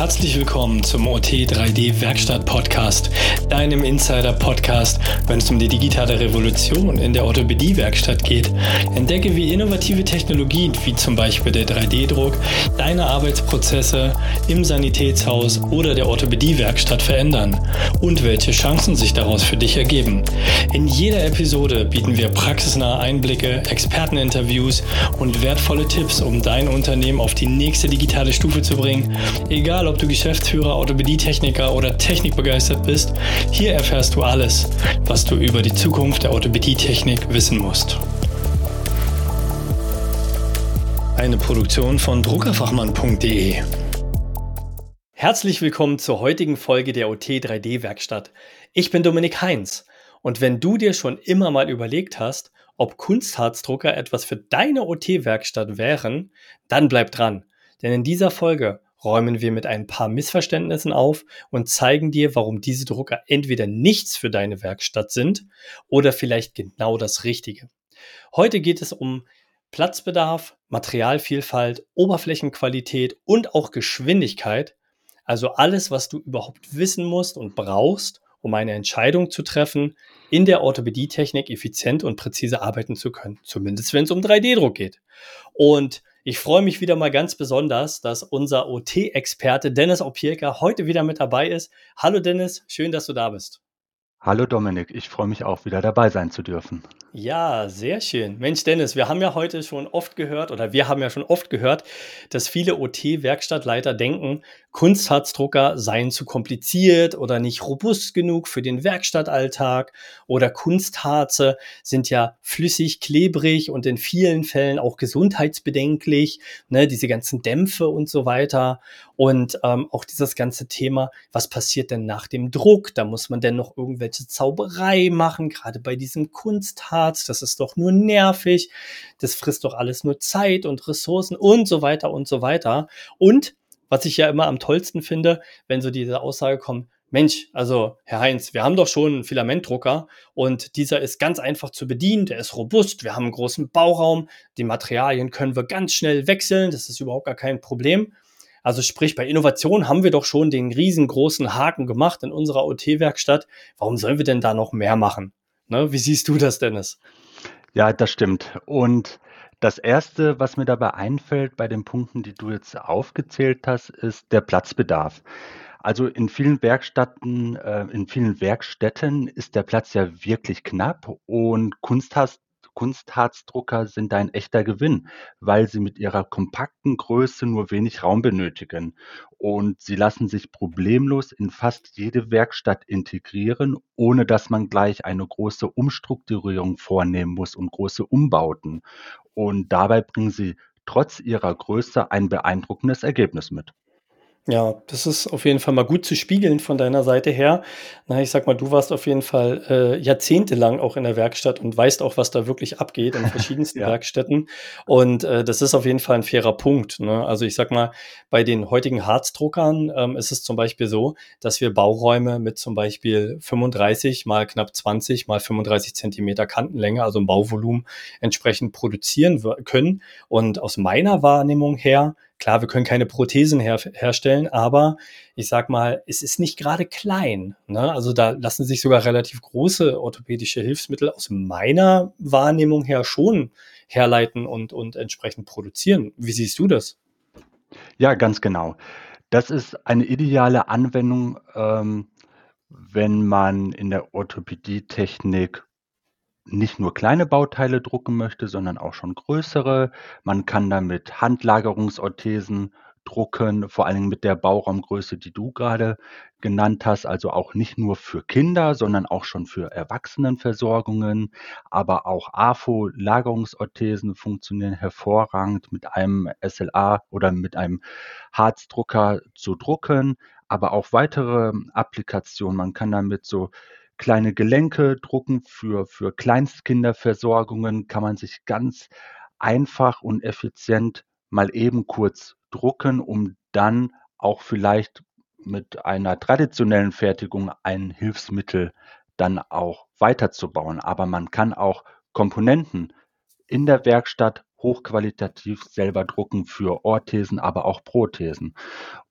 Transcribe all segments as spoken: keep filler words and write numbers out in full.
Herzlich willkommen zum O T drei D Werkstatt Podcast, deinem Insider-Podcast, wenn es um die digitale Revolution in der Orthopädie-Werkstatt geht. Entdecke, wie innovative Technologien, wie zum Beispiel der drei D-Druck, deine Arbeitsprozesse im Sanitätshaus oder der Orthopädie-Werkstatt verändern und welche Chancen sich daraus für dich ergeben. In jeder Episode bieten wir praxisnahe Einblicke, Experteninterviews und wertvolle Tipps, um dein Unternehmen auf die nächste digitale Stufe zu bringen. Egal, ob du Geschäftsführer, Orthopädie-Techniker oder technikbegeistert bist, hier erfährst du alles, was du über die Zukunft der Orthopädie-Technik wissen musst. Eine Produktion von druckerfachmann punkt de. Herzlich willkommen zur heutigen Folge der O T drei D Werkstatt. Ich bin Dominik Heinz und wenn du dir schon immer mal überlegt hast, ob Kunstharzdrucker etwas für deine O T-Werkstatt wären, dann bleib dran, denn in dieser Folge räumen wir mit ein paar Missverständnissen auf und zeigen dir, warum diese Drucker entweder nichts für deine Werkstatt sind oder vielleicht genau das Richtige. Heute geht es um Platzbedarf, Materialvielfalt, Oberflächenqualität und auch Geschwindigkeit, also alles, was du überhaupt wissen musst und brauchst, um eine Entscheidung zu treffen, in der Orthopädie-Technik effizient und präzise arbeiten zu können, zumindest wenn es um drei D Druck geht. Und ich freue mich wieder mal ganz besonders, dass unser O T-Experte Dennis Opielka heute wieder mit dabei ist. Hallo Dennis, schön, dass du da bist. Hallo Dominik, ich freue mich auch wieder dabei sein zu dürfen. Ja, sehr schön. Mensch, Dennis, wir haben ja heute schon oft gehört, oder wir haben ja schon oft gehört, dass viele O T-Werkstattleiter denken, Kunstharzdrucker seien zu kompliziert oder nicht robust genug für den Werkstattalltag oder Kunstharze sind ja flüssig, klebrig und in vielen Fällen auch gesundheitsbedenklich, ne, diese ganzen Dämpfe und so weiter. Und ähm, auch dieses ganze Thema, was passiert denn nach dem Druck? Da muss man denn noch irgendwelche Zauberei machen, gerade bei diesem Kunstharz. Das ist doch nur nervig. Das frisst doch alles nur Zeit und Ressourcen und so weiter und so weiter. Und was ich ja immer am tollsten finde, wenn so diese Aussage kommt, Mensch, also Herr Heinz, wir haben doch schon einen Filamentdrucker und dieser ist ganz einfach zu bedienen, der ist robust, wir haben einen großen Bauraum, die Materialien können wir ganz schnell wechseln, das ist überhaupt gar kein Problem. Also sprich, bei Innovation haben wir doch schon den riesengroßen Haken gemacht in unserer O T-Werkstatt. Warum sollen wir denn da noch mehr machen? Ne? Wie siehst du das, Dennis? Ja, das stimmt. Und das Erste, was mir dabei einfällt bei den Punkten, die du jetzt aufgezählt hast, ist der Platzbedarf. Also in vielen Werkstätten, äh, in vielen Werkstätten ist der Platz ja wirklich knapp und Kunstharz, Kunstharzdrucker sind ein echter Gewinn, weil sie mit ihrer kompakten Größe nur wenig Raum benötigen. Und sie lassen sich problemlos in fast jede Werkstatt integrieren, ohne dass man gleich eine große Umstrukturierung vornehmen muss und große Umbauten. Und dabei bringen sie trotz ihrer Größe ein beeindruckendes Ergebnis mit. Ja, das ist auf jeden Fall mal gut zu spiegeln von deiner Seite her. Na, ich sag mal, du warst auf jeden Fall äh, jahrzehntelang auch in der Werkstatt und weißt auch, was da wirklich abgeht in verschiedensten Ja. Werkstätten. Und äh, das ist auf jeden Fall ein fairer Punkt. Ne? Also ich sag mal, bei den heutigen Harzdruckern ähm, ist es zum Beispiel so, dass wir Bauräume mit zum Beispiel fünfunddreißig mal knapp zwanzig mal fünfunddreißig Zentimeter Kantenlänge, also ein Bauvolumen, entsprechend produzieren wir- können. Und aus meiner Wahrnehmung her, klar, wir können keine Prothesen her herstellen, aber ich sag mal, es ist nicht gerade klein. Ne? Also da lassen sich sogar relativ große orthopädische Hilfsmittel aus meiner Wahrnehmung her schon herleiten und, und entsprechend produzieren. Wie siehst du das? Ja, ganz genau. Das ist eine ideale Anwendung, ähm, wenn man in der Orthopädietechnik nicht nur kleine Bauteile drucken möchte, sondern auch schon größere. Man kann damit Handlagerungsorthesen drucken, vor allen Dingen mit der Bauraumgröße, die du gerade genannt hast, also auch nicht nur für Kinder, sondern auch schon für Erwachsenenversorgungen. Aber auch A F O-Lagerungsorthesen funktionieren hervorragend mit einem S L A oder mit einem Harzdrucker zu drucken, aber auch weitere Applikationen. Man kann damit so kleine Gelenke drucken für für Kleinstkinderversorgungen kann man sich ganz einfach und effizient mal eben kurz drucken, um dann auch vielleicht mit einer traditionellen Fertigung ein Hilfsmittel dann auch weiterzubauen. Aber man kann auch Komponenten in der Werkstatt hochqualitativ selber drucken für Orthesen, aber auch Prothesen. Und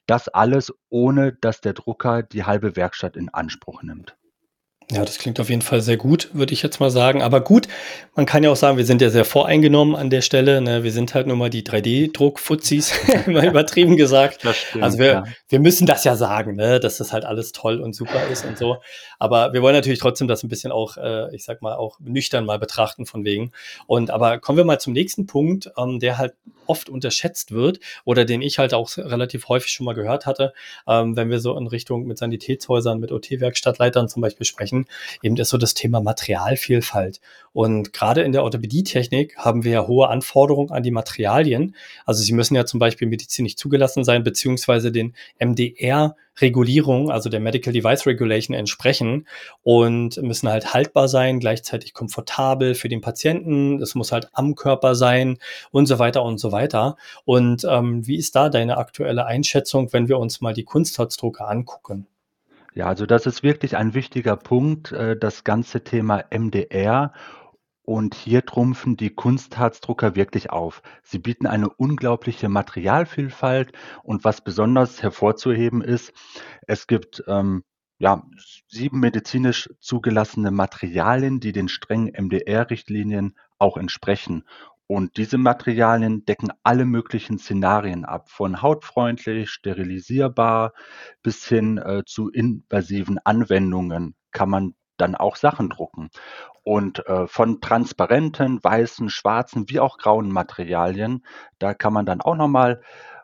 das alles, ohne dass der Drucker die halbe Werkstatt in Anspruch nimmt. Ja, das klingt auf jeden Fall sehr gut, würde ich jetzt mal sagen. Aber gut, man kann ja auch sagen, wir sind ja sehr voreingenommen an der Stelle, ne? Wir sind halt nun mal die drei D-Druck-Fuzis, mal übertrieben gesagt. Das Also, stimmt, wir ja. wir müssen das ja sagen, ne, dass das halt alles toll und super ist und so. Aber wir wollen natürlich trotzdem das ein bisschen auch, äh, ich sage mal, auch nüchtern mal betrachten von wegen. Und aber kommen wir mal zum nächsten Punkt, ähm, der halt oft unterschätzt wird oder den ich halt auch s relativ häufig schon mal gehört hatte, ähm, wenn wir so in Richtung mit Sanitätshäusern, mit O T-Werkstattleitern zum Beispiel sprechen, eben ist so das Thema Materialvielfalt. Und gerade in der Orthopädietechnik haben wir ja hohe Anforderungen an die Materialien. Also sie müssen ja zum Beispiel medizinisch zugelassen sein, beziehungsweise den M D R-Regulierungen, also der Medical Device Regulation entsprechen und müssen halt haltbar sein, gleichzeitig komfortabel für den Patienten. Es muss halt am Körper sein und so weiter und so weiter. Und ähm, wie ist da deine aktuelle Einschätzung, wenn wir uns mal die Kunstharzdrucke angucken? Ja, also das ist wirklich ein wichtiger Punkt, äh, das ganze Thema M D R. Und hier trumpfen die Kunstharzdrucker wirklich auf. Sie bieten eine unglaubliche Materialvielfalt und was besonders hervorzuheben ist, es gibt, ähm, ja, sieben medizinisch zugelassene Materialien, die den strengen M D R-Richtlinien auch entsprechen. Und diese Materialien decken alle möglichen Szenarien ab, von hautfreundlich, sterilisierbar bis hin, äh, zu invasiven Anwendungen kann man dann auch Sachen drucken. Und, äh, von transparenten, weißen, schwarzen wie auch grauen Materialien, da kann man dann auch noch mal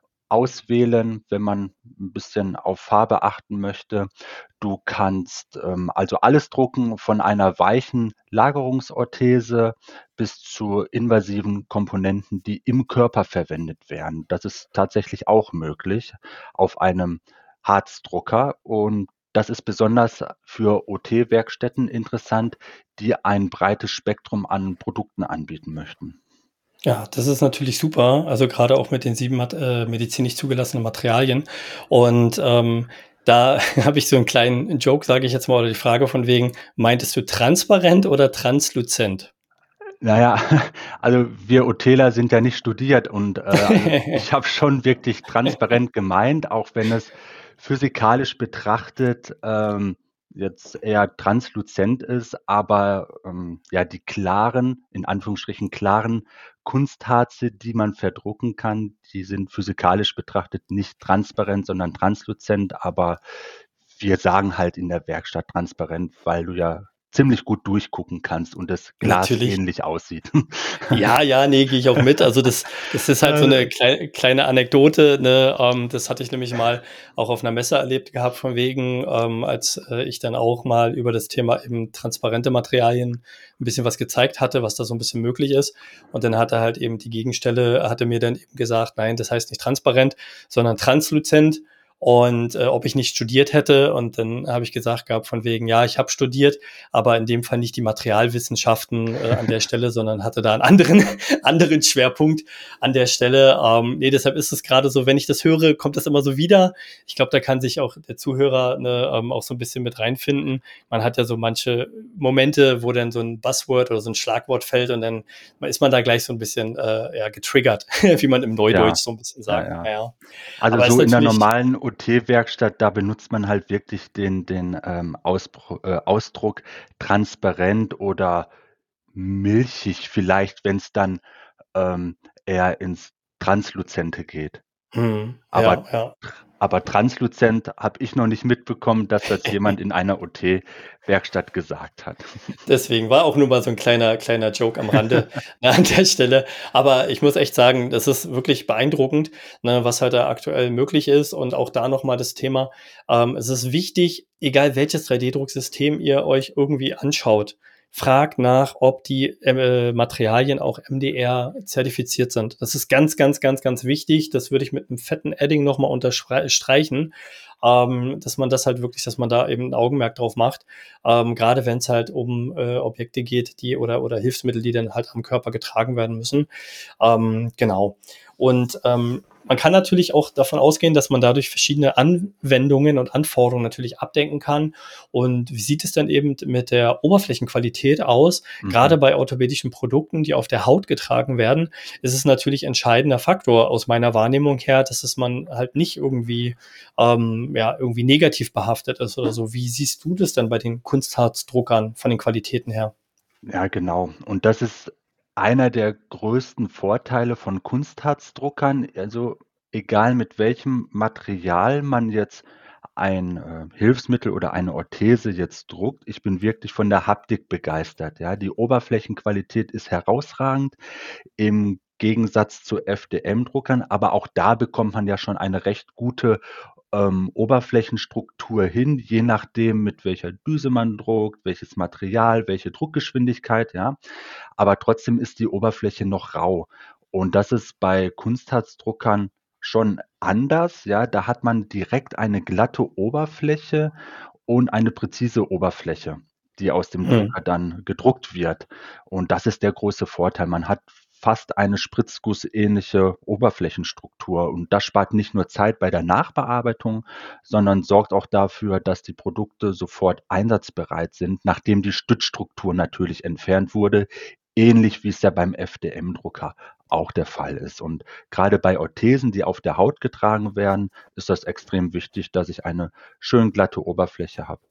auswählen, wenn man 'n bisschen auf Farbe achten möchte. Du kannst, ähm, also alles drucken, von einer weichen Lagerungsorthese bis zu invasiven Komponenten, die im Körper verwendet werden. Das ist tatsächlich auch möglich auf einem Harzdrucker und das ist besonders für O T-Werkstätten interessant, die ein breites Spektrum an Produkten anbieten möchten. Ja, das ist natürlich super. Also gerade auch mit den sieben mat äh, medizinisch zugelassenen Materialien. Und, ähm, da habe ich so einen kleinen Joke, sage ich jetzt mal, oder die Frage von wegen: „Meintest du transparent oder transluzent?“ Na ja, also wir OTler sind ja nicht studiert und, äh, also ich habe schon wirklich transparent gemeint, auch wenn es physikalisch betrachtet, ähm, jetzt eher transluzent ist, aber, ähm, ja, die klaren, in Anführungsstrichen klaren Kunstharze, die man verdrucken kann, die sind physikalisch betrachtet nicht transparent, sondern transluzent, aber wir sagen halt in der Werkstatt transparent, weil du ja ziemlich gut durchgucken kannst und das Glas Natürlich. ähnlich aussieht. Ja, ja, ne, gehe ich auch mit. Also, das das ist halt so Äh, 'ne klei kleine Anekdote, ne? Ähm, das hatte ich nämlich mal auch auf 'ner Messe erlebt gehabt von wegen, ähm, als, äh, ich dann auch mal über das Thema eben transparente Materialien 'n bisschen was gezeigt hatte, was da so 'n bisschen möglich ist. Und dann hat er halt eben die Gegenstelle hatte mir dann eben gesagt: „Nein, das heißt nicht transparent, sondern transluzent.“ Und, äh, ob ich nicht studiert hätte. Und dann habe ich gesagt gehabt von wegen: „Ja, ich habe studiert, aber in dem Fall nicht die Materialwissenschaften, äh, an der Stelle, sondern hatte da einen anderen anderen Schwerpunkt an der Stelle. Ähm, ne, deshalb ist es gerade so, wenn ich das höre, kommt das immer so wieder. Ich glaube, da kann sich auch der Zuhörer, ne, ähm, auch so ein bisschen mit reinfinden. Man hat ja so manche Momente, wo dann so ein Buzzword oder so ein Schlagwort fällt und dann ist man da gleich so ein bisschen, äh, ja, getriggert, wie man im ja, Neudeutsch so ein bisschen ja, sagt. ja. Ja, ja. Also, Aber ist so in der natürlich normalen O T-Werkstatt, da benutzt man halt wirklich den den, ähm, Auspro äh, Ausdruck transparent oder milchig vielleicht, wenn's dann, ähm, eher ins Transluzente geht. mhm, ja, Aber ja. aber transluzent habe ich noch nicht mitbekommen, dass das jemand in einer O T-Werkstatt gesagt hat. Deswegen war auch nur mal so 'n kleiner kleiner Joke am Rande, ne, an der Stelle. Aber ich muss echt sagen, das ist wirklich beeindruckend, ne, was halt da aktuell möglich ist und auch da noch mal das Thema, ähm, es ist wichtig, egal welches drei D-Drucksystem ihr euch irgendwie anschaut, fragt nach, ob die, äh, Materialien auch M D R zertifiziert sind. Das ist ganz, ganz, ganz, ganz wichtig. Das würde ich mit 'nem fetten Edding noch mal unterschrei streichen, ähm, dass man das halt wirklich dass man da eben 'n Augenmerk drauf macht. Ähm, gerade wenn es halt um äh, Objekte geht, die oder oder Hilfsmittel, die dann halt am Körper getragen werden müssen. Ähm, genau. Und ähm, man kann natürlich auch davon ausgehen, dass man dadurch verschiedene Anwendungen und Anforderungen natürlich abdecken kann. Und wie sieht es dann eben mit der Oberflächenqualität aus? Mhm. Gerade bei orthopädischen Produkten, die auf der Haut getragen werden, ist es natürlich entscheidender Faktor aus meiner Wahrnehmung her, dass es man halt nicht irgendwie, ähm, ja, irgendwie negativ behaftet ist oder so. Wie siehst du das denn bei den Kunstharzdruckern von den Qualitäten her? Ja, genau. Und das ist einer der größten Vorteile von Kunstharzdruckern. Also, egal mit welchem Material man jetzt ein, äh, Hilfsmittel oder eine Orthese jetzt druckt, ich bin wirklich von der Haptik begeistert, ja. Die Oberflächenqualität ist herausragend im Gegensatz zu F D M-Druckern, aber auch da bekommt man ja schon eine recht gute, ähm, Oberflächenstruktur hin, je nachdem, mit welcher Düse man druckt, welches Material, welche Druckgeschwindigkeit, ja. Aber trotzdem ist die Oberfläche noch rau. Und das ist bei Kunstharzdruckern schon anders, ja. Da hat man direkt eine glatte Oberfläche und eine präzise Oberfläche, die aus dem Mhm. Drucker dann gedruckt wird. Und das ist der große Vorteil. Man hat fast eine spritzgussähnliche Oberflächenstruktur und das spart nicht nur Zeit bei der Nachbearbeitung, sondern sorgt auch dafür, dass die Produkte sofort einsatzbereit sind, nachdem die Stützstruktur natürlich entfernt wurde, ähnlich wie es ja beim F D M-Drucker auch der Fall ist. Und gerade bei Orthesen, die auf der Haut getragen werden, ist das extrem wichtig, dass ich eine schön glatte Oberfläche habe.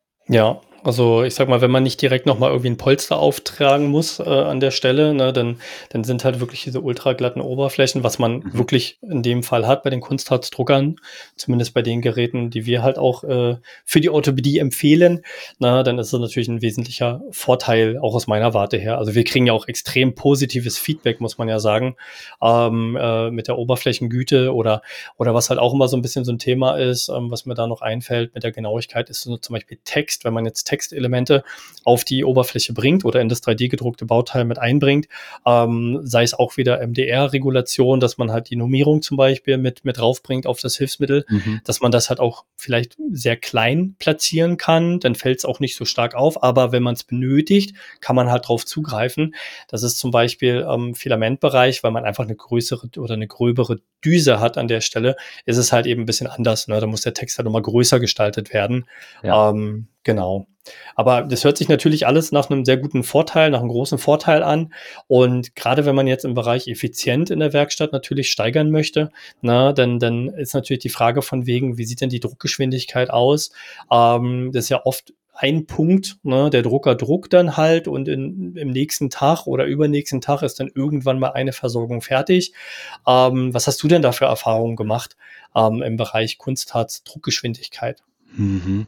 Ja, also ich sage mal, wenn man nicht direkt noch mal irgendwie 'n Polster auftragen muss, äh, an der Stelle, ne, dann dann sind halt wirklich diese ultraglatten Oberflächen, was man Mhm. wirklich in dem Fall hat bei den Kunstharzdruckern, zumindest bei den Geräten, die wir halt auch, äh, für die Orthopädie empfehlen, ne, dann ist das natürlich 'n wesentlicher Vorteil, auch aus meiner Warte her. Also, wir kriegen ja auch extrem positives Feedback, muss man ja sagen, ähm, äh, mit der Oberflächengüte oder oder was halt auch immer so 'n bisschen so 'n Thema ist, ähm, was mir da noch einfällt mit der Genauigkeit, ist so zum Beispiel Text. Wenn man jetzt Textelemente auf die Oberfläche bringt oder in das drei D gedruckte Bauteil mit einbringt, ähm, sei es auch wieder M D R-Regulation, dass man halt die Normierung zum Beispiel mit mit draufbringt auf das Hilfsmittel, Mhm. dass man das halt auch vielleicht sehr klein platzieren kann, dann fällt's auch nicht so stark auf, aber wenn man's benötigt, kann man halt drauf zugreifen. Das ist zum Beispiel am Filamentbereich, weil man einfach 'ne größere oder 'ne gröbere Düse hat an der Stelle, ist es halt eben 'n bisschen anders, ne? Da muss der Text halt noch mal größer gestaltet werden. Ja. Ähm, genau. Aber das hört sich natürlich alles nach 'nem sehr guten Vorteil nach 'nem großen Vorteil an. Und grade wenn man jetzt im Bereich effizient in der Werkstatt natürlich steigern möchte, ne, dann dann ist natürlich die Frage von wegen, wie sieht denn die Druckgeschwindigkeit aus? Ähm, das ist ja oft ein Punkt, ne? Der Drucker druckt dann halt und in im nächsten Tag oder übernächsten Tag ist dann irgendwann mal eine Versorgung fertig. Ähm, was hast du denn da für Erfahrungen gemacht, ähm, im Bereich Kunstharz-Druckgeschwindigkeit? Mhm.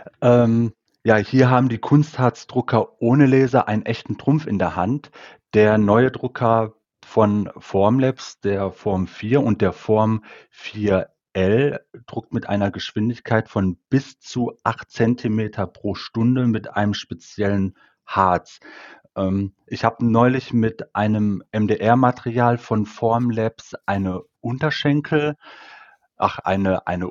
Ähm, ja, hier haben die Kunstharzdrucker ohne Laser einen echten Trumpf in der Hand. Der neue Drucker von Formlabs, der Form vier und der Form vier L druckt mit einer Geschwindigkeit von bis zu acht Zentimeter pro Stunde mit einem speziellen Harz. Ähm, ich habe neulich mit einem M D R-Material von Formlabs eine Unterschenkel ach, eine eine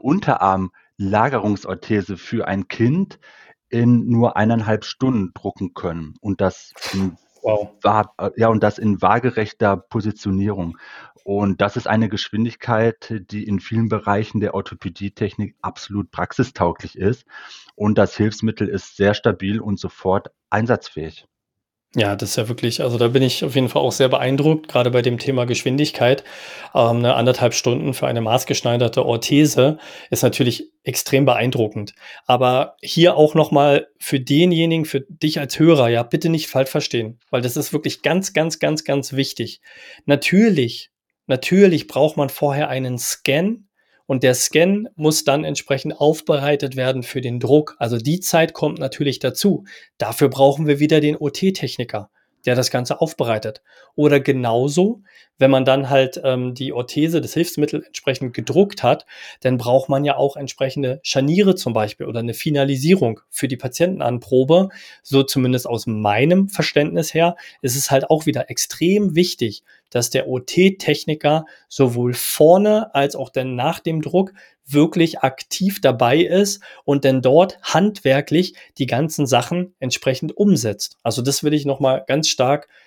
Unterarm-Lagerungsorthese für ein Kind in nur eineinhalb Stunden drucken können und das in Wow. wa äh, ja, und das in waagerechter Positionierung. Und das ist eine Geschwindigkeit, die in vielen Bereichen der Orthopädietechnik absolut praxistauglich ist. Und das Hilfsmittel ist sehr stabil und sofort einsatzfähig. Ja, das ist ja wirklich also, da bin ich auf jeden Fall auch sehr beeindruckt, grade bei dem Thema Geschwindigkeit. Ähm, ne, anderthalb Stunden für eine maßgeschneiderte Orthese ist natürlich extrem beeindruckend. Aber hier auch noch mal für denjenigen für dich als Hörer, ja, bitte nicht falsch verstehen, weil das ist wirklich ganz, ganz, ganz, ganz wichtig. Natürlich natürlich braucht man vorher einen Scan und der Scan muss dann entsprechend aufbereitet werden für den Druck. Also, die Zeit kommt natürlich dazu. Dafür brauchen wir wieder den OT-Techniker, der das Ganze aufbereitet. Oder genauso, wenn man dann halt, ähm, die Orthese, das Hilfsmittel entsprechend gedruckt hat, dann braucht man ja auch entsprechende Scharniere zum Beispiel oder 'ne Finalisierung für die Patientenanprobe. So zumindest aus meinem Verständnis her ist es halt auch wieder extrem wichtig, dass der OT-Techniker sowohl vorne als auch dann nach dem Druck wirklich aktiv dabei ist und dann dort handwerklich die ganzen Sachen entsprechend umsetzt. Also, das will ich noch mal ganz stark,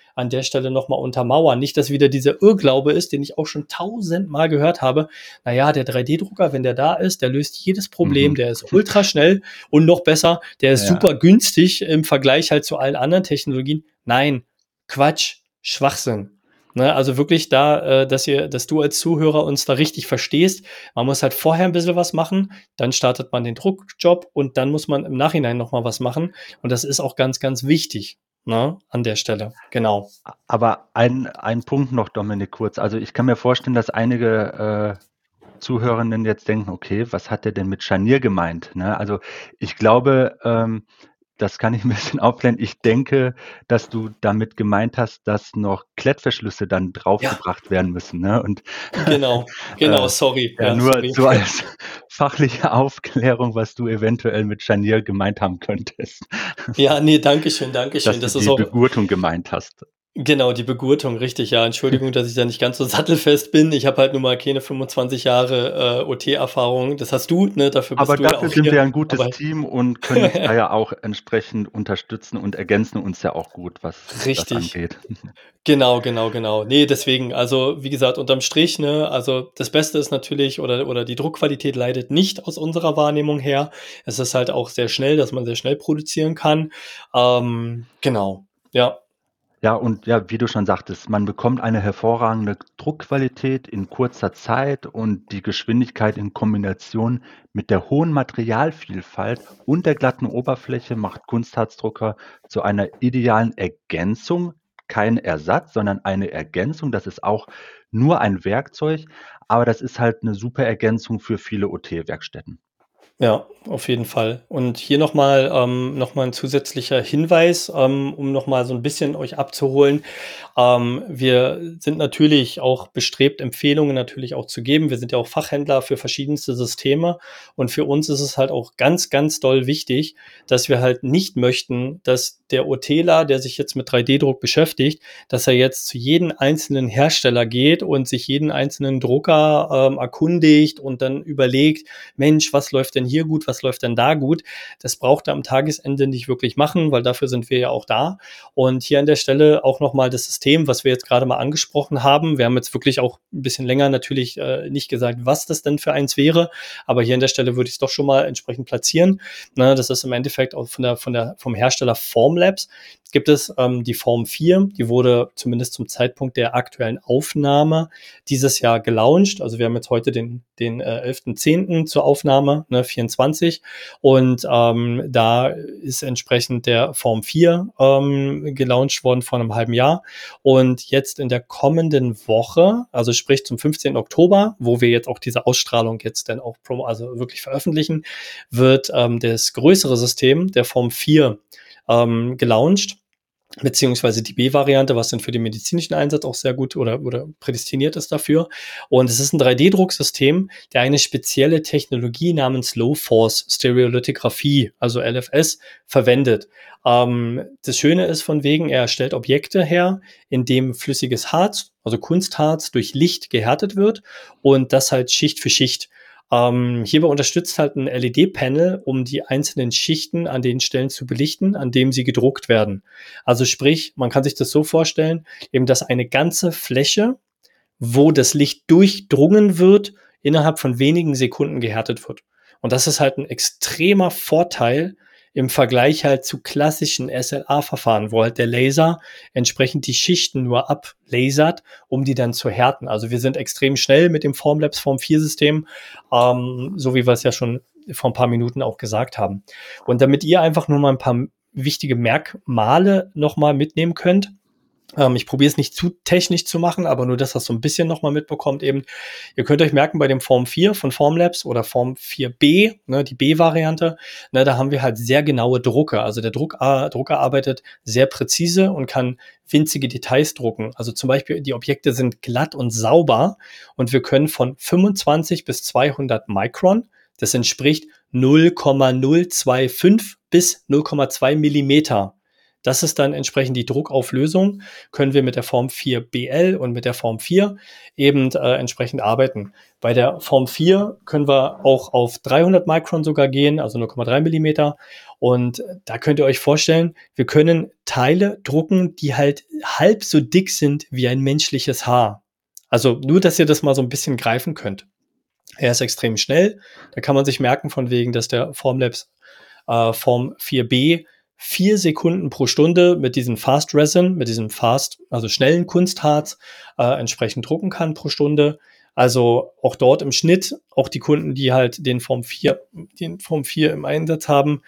an der Stelle nochmal untermauern. Nicht, dass wieder dieser Irrglaube ist, den ich auch schon tausendmal gehört habe. Naja, der drei D-Drucker, wenn der da ist, der löst jedes Problem, Mhm. der ist ultra schnell und noch besser, der ist Ja. super günstig im Vergleich halt zu allen anderen Technologien. Nein, Quatsch, Schwachsinn. Ne, also wirklich da, äh, dass ihr, dass du als Zuhörer uns da richtig verstehst. Man muss halt vorher ein bisschen was machen, dann startet man den Druckjob und dann muss man im Nachhinein nochmal was machen. Und das ist auch ganz, ganz wichtig, ne, an der Stelle. Genau. Aber ein, ein Punkt noch, Dominik, kurz. Also ich kann mir vorstellen, dass einige äh, Zuhörenden jetzt denken, okay, was hat der denn mit Scharnier gemeint? Ne? Also ich glaube, ähm, das kann ich ein bisschen aufklären. Ich denke, dass du damit gemeint hast, dass noch Klettverschlüsse dann Ja, draufgebracht werden müssen. Ne? Und genau, genau, äh, sorry. ja, Ja, nur sorry. so als fachliche Aufklärung, was du eventuell mit Scharnier gemeint haben könntest, Ja, nee, danke schön, danke schön. dass du Das ist die auch Begurtung gemeint hast. genau, die Begurtung, richtig, ja. Entschuldigung, dass ich da nicht ganz so sattelfest bin. Ich habe halt nun mal keine fünfundzwanzig Jahre, äh, O T-Erfahrung. Das hast du, ne? Dafür Aber bist du ja dafür auch sind wir hier. ja ein gutes Aber Team und können uns da ja auch entsprechend unterstützen und ergänzen uns ja auch gut, was das richtig. angeht. Genau, genau, genau. Ne, deswegen, also, wie gesagt, unterm Strich, ne, also, das Beste ist natürlich oder oder die Druckqualität leidet nicht aus unserer Wahrnehmung her. Es ist halt auch sehr schnell, dass man sehr schnell produzieren kann. Ähm, genau, ja. Ja, und ja, wie du schon sagtest, man bekommt eine hervorragende Druckqualität in kurzer Zeit und die Geschwindigkeit in Kombination mit der hohen Materialvielfalt und der glatten Oberfläche macht Kunstharzdrucker zu einer idealen Ergänzung, kein Ersatz, sondern eine Ergänzung. Das ist auch nur ein Werkzeug, aber das ist halt eine super Ergänzung für viele O T-Werkstätten. Ja, auf jeden Fall. Und hier nochmal ähm, noch mal 'n zusätzlicher Hinweis, ähm, um noch mal so ein bisschen euch abzuholen. Ähm, wir sind natürlich auch bestrebt, Empfehlungen natürlich auch zu geben. Wir sind ja auch Fachhändler für verschiedenste Systeme und für uns ist es halt auch ganz, ganz doll wichtig, dass wir halt nicht möchten, dass der OTler, der sich jetzt mit drei D-Druck beschäftigt, dass er jetzt zu jedem einzelnen Hersteller geht und sich jeden einzelnen Drucker, ähm, erkundigt und dann überlegt: „Mensch, was läuft denn hier gut, was läuft denn da gut?“ Das braucht er am Tagesende nicht wirklich machen, weil dafür sind wir ja auch da. Und hier an der Stelle auch noch mal das System, was wir jetzt gerade mal angesprochen haben. Wir haben jetzt wirklich auch ein bisschen länger natürlich, äh, nicht gesagt, was das denn für eins wäre, aber hier an der Stelle würde ich es doch schon mal entsprechend platzieren. Ne, das ist im Endeffekt auch von der von der vom Hersteller Formlabs gibt es, ähm, die Form vier, die wurde zumindest zum Zeitpunkt der aktuellen Aufnahme dieses Jahr gelauncht. Also, wir haben jetzt heute den den, äh, elften zehnten zur Aufnahme, ne, vierundzwanzig. Und, ähm, da ist entsprechend der Form vier, ähm, gelauncht worden vor einem halben Jahr. Und jetzt in der kommenden Woche, also sprich zum fünfzehnten Oktober, wo wir jetzt auch diese Ausstrahlung jetzt dann auch promo also wirklich veröffentlichen, wird, ähm, das größere System der Form vier, ähm, gelauncht. Beziehungsweise die B-Variante, was dann für den medizinischen Einsatz auch sehr gut oder, oder prädestiniert ist dafür. Und es ist ein drei D-Drucksystem, der eine spezielle Technologie namens Low-Force-Stereolithografie, also L F S, verwendet. Ähm, das Schöne ist von wegen, er stellt Objekte her, in dem flüssiges Harz, also Kunstharz, durch Licht gehärtet wird und das halt Schicht für Schicht. Ähm, hierbei unterstützt halt ein L E D-Panel, um die einzelnen Schichten an den Stellen zu belichten, an dem sie gedruckt werden. Also sprich, man kann sich das so vorstellen, eben dass eine ganze Fläche, wo das Licht durchdrungen wird, innerhalb von wenigen Sekunden gehärtet wird. Und das ist halt ein extremer Vorteil im Vergleich halt zu klassischen S L A-Verfahren, wo halt der Laser entsprechend die Schichten nur ablasert, um die dann zu härten. Also wir sind extrem schnell mit dem Formlabs Form vier System, ähm, so wie wir es ja schon vor ein paar Minuten auch gesagt haben. Und damit ihr einfach nur mal ein paar wichtige Merkmale nochmal mitnehmen könnt. Ähm, ich probiere es nicht zu technisch zu machen, aber nur, dass das so ein bisschen nochmal mitbekommt eben. Ihr könnt euch merken, bei dem Form vier von Formlabs oder Form vier B, ne, die B-Variante, ne, da haben wir halt sehr genaue Drucker. Also der Druck, äh, Drucker arbeitet sehr präzise und kann winzige Details drucken. Also zum Beispiel, die Objekte sind glatt und sauber und wir können von fünfundzwanzig bis zweihundert Mikron, das entspricht null Komma null zwei fünf bis null Komma zwei Millimeter, Das ist dann entsprechend die Druckauflösung, können wir mit der Form vier B L und mit der Form vier eben äh, entsprechend arbeiten. Bei der Form vier können wir auch auf dreihundert Mikron sogar gehen, also null Komma drei Millimeter. Und da könnt ihr euch vorstellen, wir können Teile drucken, die halt halb so dick sind wie ein menschliches Haar. Also nur, dass ihr das mal so ein bisschen greifen könnt. Er ist extrem schnell. Da kann man sich merken von wegen, dass der Formlabs äh, Form vier B vier Sekunden pro Stunde mit diesem Fast Resin, mit diesem Fast, also schnellen Kunstharz, äh, entsprechend drucken kann pro Stunde. Also auch dort im Schnitt, auch die Kunden, die halt den Form vier, den Form vier im Einsatz haben,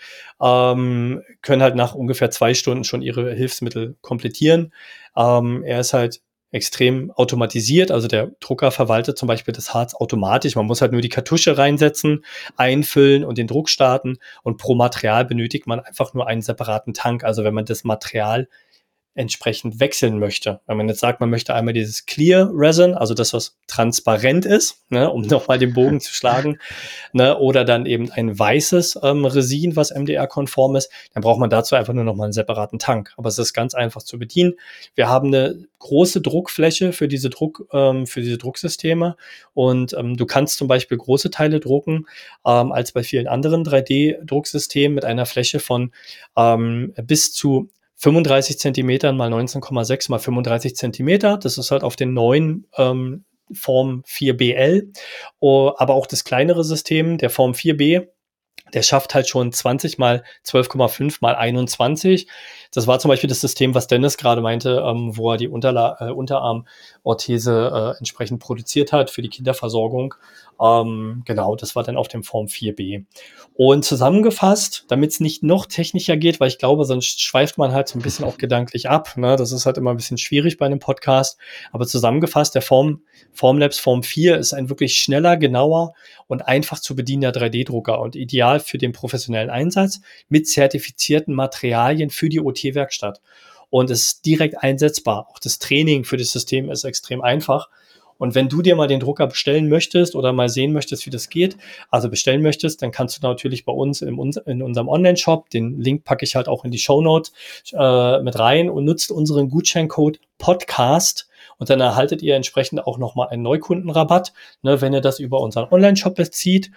ähm, können halt nach ungefähr zwei Stunden schon ihre Hilfsmittel komplettieren. Ähm, er ist halt extrem automatisiert, also der Drucker verwaltet zum Beispiel das Harz automatisch. Man muss halt nur die Kartusche reinsetzen, einfüllen und den Druck starten. Und pro Material benötigt man einfach nur einen separaten Tank. Also wenn man das Material entsprechend wechseln möchte. Wenn man jetzt sagt, man möchte einmal dieses Clear Resin, also das, was transparent ist, ne, um nochmal den Bogen zu schlagen, ne, oder dann eben ein weißes ähm, Resin, was M D R-konform ist, dann braucht man dazu einfach nur nochmal einen separaten Tank. Aber es ist ganz einfach zu bedienen. Wir haben eine große Druckfläche für diese Druck, ähm, für diese Drucksysteme und ähm, du kannst zum Beispiel große Teile drucken, ähm, als bei vielen anderen drei D-Drucksystemen mit einer Fläche von ähm, bis zu fünfunddreißig Zentimeter mal neunzehn Komma sechs mal fünfunddreißig Zentimeter. Das ist halt auf den neuen ähm, Form vier B L. Oh, aber auch das kleinere System, der Form vier B, der schafft halt schon zwanzig mal zwölf Komma fünf mal einundzwanzig. Das war zum Beispiel das System, was Dennis gerade meinte, ähm, wo er die Unterla- äh, Unterarmorthese äh, entsprechend produziert hat für die Kinderversorgung. Ähm, genau, das war dann auf dem Form vier B. Und zusammengefasst, damit es nicht noch technischer geht, weil ich glaube, sonst schweift man halt so ein bisschen auch gedanklich ab. Ne? Das ist halt immer ein bisschen schwierig bei einem Podcast. Aber zusammengefasst, der Form, Formlabs Form vier ist ein wirklich schneller, genauer und einfach zu bedienender drei D-Drucker und ideal für den professionellen Einsatz mit zertifizierten Materialien für die O T-Werkstatt. Und es ist direkt einsetzbar. Auch das Training für das System ist extrem einfach. Und wenn du dir mal den Drucker bestellen möchtest oder mal sehen möchtest, wie das geht, also bestellen möchtest, dann kannst du natürlich bei uns in, in unserem Online-Shop, den Link packe ich halt auch in die Shownotes äh, mit rein und nutzt unseren Gutscheincode Podcast. Und dann erhaltet ihr entsprechend auch nochmal einen Neukundenrabatt, ne, wenn ihr das über unseren Online-Shop bezieht.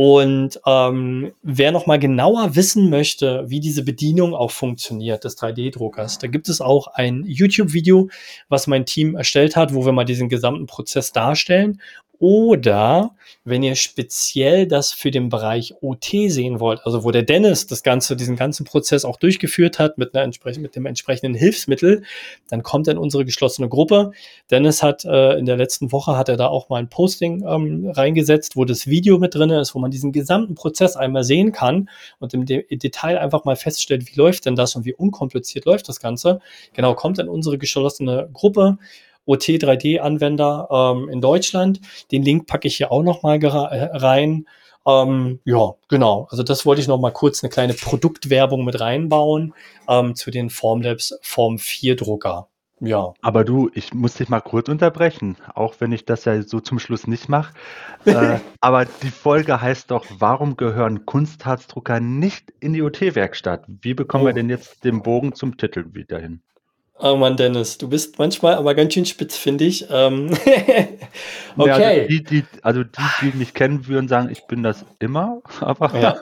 Und ähm, wer nochmal genauer wissen möchte, wie diese Bedienung auch funktioniert, des drei D-Druckers, da gibt es auch ein YouTube-Video, was mein Team erstellt hat, wo wir mal diesen gesamten Prozess darstellen. Oder wenn ihr speziell das für den Bereich O T sehen wollt, also wo der Dennis das Ganze, diesen ganzen Prozess auch durchgeführt hat mit, einer entsprechend, mit dem entsprechenden Hilfsmittel, dann kommt er in unsere geschlossene Gruppe. Dennis hat äh, in der letzten Woche hat er da auch mal ein Posting ähm, reingesetzt, wo das Video mit drin ist, wo man diesen gesamten Prozess einmal sehen kann und im De- Detail einfach mal feststellt, wie läuft denn das und wie unkompliziert läuft das Ganze. Genau, kommt in unsere geschlossene Gruppe. O T drei D-Anwender ähm, in Deutschland. Den Link packe ich hier auch noch mal gera- rein. Ähm, ja, genau. Also das wollte ich noch mal kurz eine kleine Produktwerbung mit reinbauen ähm, zu den Formlabs Form vier Drucker. Ja. Aber du, ich muss dich mal kurz unterbrechen, auch wenn ich das ja so zum Schluss nicht mache. Äh, aber die Folge heißt doch, warum gehören Kunstharzdrucker nicht in die O T-Werkstatt? Wie bekommen wir Oh. denn jetzt den Bogen zum Titel wieder hin? Oh Mann, Dennis, du bist manchmal aber ganz schön spitzfindig. Ähm, Ja, also okay. die, die, also die, die mich kennen, würden sagen, ich bin das immer, aber Ja.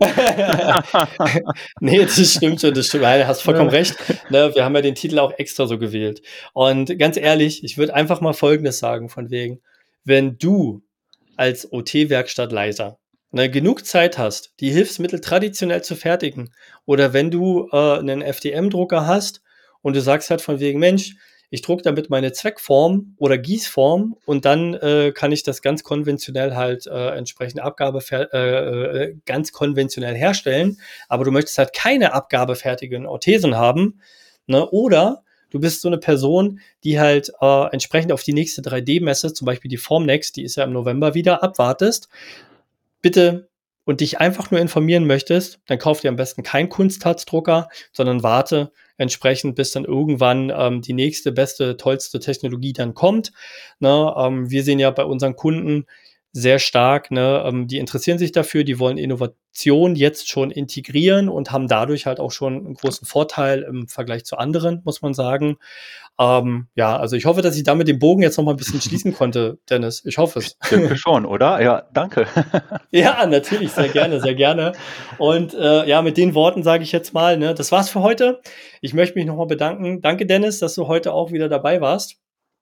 Nee, das stimmt schon, das stimmt. Nein, du hast vollkommen recht. Ne, wir haben ja den Titel auch extra so gewählt. Und ganz ehrlich, ich würde einfach mal Folgendes sagen, von wegen, wenn du als O T-Werkstattleiter ne, genug Zeit hast, die Hilfsmittel traditionell zu fertigen, oder wenn du äh, einen F D M-Drucker hast und du sagst halt von wegen, Mensch, ich drucke damit meine Zweckform oder Gießform und dann äh, kann ich das ganz konventionell halt äh, entsprechende Abgabe äh, äh, ganz konventionell herstellen, aber du möchtest halt keine abgabefertigen Orthesen haben, ne? Oder du bist so eine Person, die halt äh, entsprechend auf die nächste drei D-Messe, zum Beispiel die Formnext, die ist ja im November wieder, abwartest, bitte und dich einfach nur informieren möchtest, dann kauf dir am besten keinen Kunstharzdrucker, sondern warte entsprechend, bis dann irgendwann ähm, die nächste, beste, tollste Technologie dann kommt. Ne, ähm, wir sehen ja bei unseren Kunden sehr stark, ne? Ähm, die interessieren sich dafür, die wollen Innovation jetzt schon integrieren und haben dadurch halt auch schon einen großen Vorteil im Vergleich zu anderen, muss man sagen. Ähm, ja, also ich hoffe, dass ich damit den Bogen jetzt noch mal ein bisschen schließen konnte, Dennis. Ich hoffe es. Ich denke schon, oder? Ja, danke. Ja, natürlich, sehr gerne, sehr gerne. Und äh, ja, mit den Worten sage ich jetzt mal, ne, das war's für heute. Ich möchte mich nochmal bedanken. Danke, Dennis, dass du heute auch wieder dabei warst.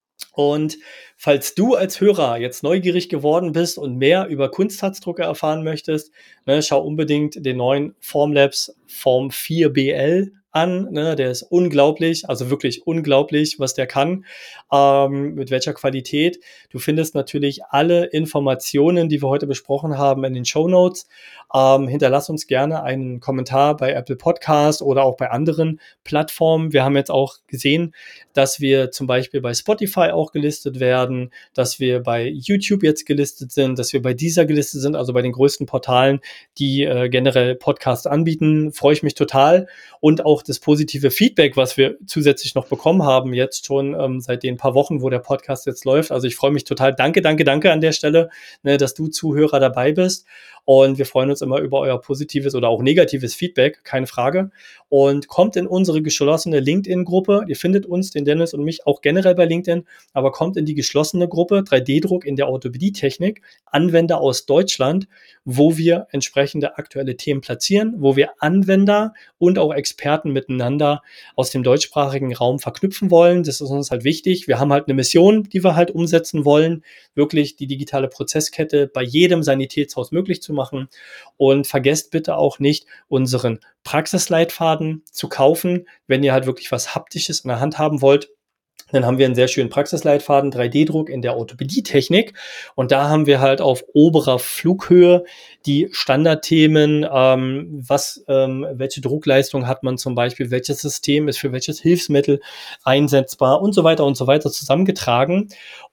Und falls du als Hörer jetzt neugierig geworden bist und mehr über Kunstharzdrucker erfahren möchtest, ne, schau unbedingt den neuen Formlabs Form vier B L an. Ne, der ist unglaublich, also wirklich unglaublich, was der kann, ähm, mit welcher Qualität. Du findest natürlich alle Informationen, die wir heute besprochen haben, in den Shownotes. Ähm, hinterlass uns gerne einen Kommentar bei Apple Podcast oder auch bei anderen Plattformen. Wir haben jetzt auch gesehen, dass wir zum Beispiel bei Spotify auch gelistet werden, dass wir bei YouTube jetzt gelistet sind, dass wir bei Deezer gelistet sind, also bei den größten Portalen, die äh, generell Podcasts anbieten. Freue ich mich total. Und auch das positive Feedback, was wir zusätzlich noch bekommen haben, jetzt schon ähm, seit den paar Wochen, wo der Podcast jetzt läuft. Also ich freue mich total. Danke, danke, danke an der Stelle, ne, dass du Zuhörer dabei bist. Und wir freuen uns immer über euer positives oder auch negatives Feedback, keine Frage. Und kommt in unsere geschlossene LinkedIn-Gruppe. Ihr findet uns, den Dennis und mich, auch generell bei LinkedIn, aber kommt in die geschlossene Gruppe drei D-Druck in der Orthopädie-Technik, Anwender aus Deutschland, wo wir entsprechende aktuelle Themen platzieren, wo wir Anwender und auch Experten miteinander aus dem deutschsprachigen Raum verknüpfen wollen. Das ist uns halt wichtig. Wir haben halt eine Mission, die wir halt umsetzen wollen, wirklich die digitale Prozesskette bei jedem Sanitätshaus möglich zu machen. Und vergesst bitte auch nicht, unseren Praxisleitfaden zu kaufen, wenn ihr halt wirklich was Haptisches in der Hand haben wollt. Dann haben wir einen sehr schönen Praxisleitfaden, drei D-Druck in der Orthopädie-Technik. Und da haben wir halt auf oberer Flughöhe die Standardthemen, ähm, was, ähm, welche Druckleistung hat man zum Beispiel, welches System ist für welches Hilfsmittel einsetzbar und so weiter und so weiter zusammengetragen.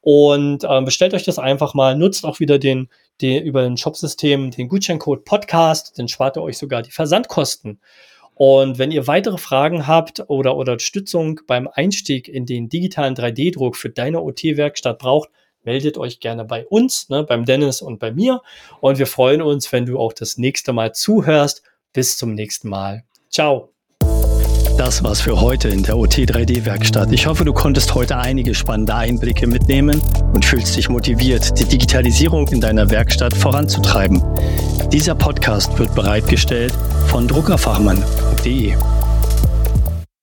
Und ähm, bestellt euch das einfach mal, nutzt auch wieder den, den über ein Shopsystem den Gutscheincode Podcast, dann spart ihr euch sogar die Versandkosten. Und wenn ihr weitere Fragen habt oder, oder Unterstützung beim Einstieg in den digitalen drei D-Druck für deine O T-Werkstatt braucht, meldet euch gerne bei uns, ne, beim Dennis und bei mir. Und wir freuen uns, wenn du auch das nächste Mal zuhörst. Bis zum nächsten Mal. Ciao. Das war's für heute in der O T drei D-Werkstatt. Ich hoffe, du konntest heute einige spannende Einblicke mitnehmen und fühlst dich motiviert, die Digitalisierung in deiner Werkstatt voranzutreiben. Dieser Podcast wird bereitgestellt von druckerfachmann punkt de.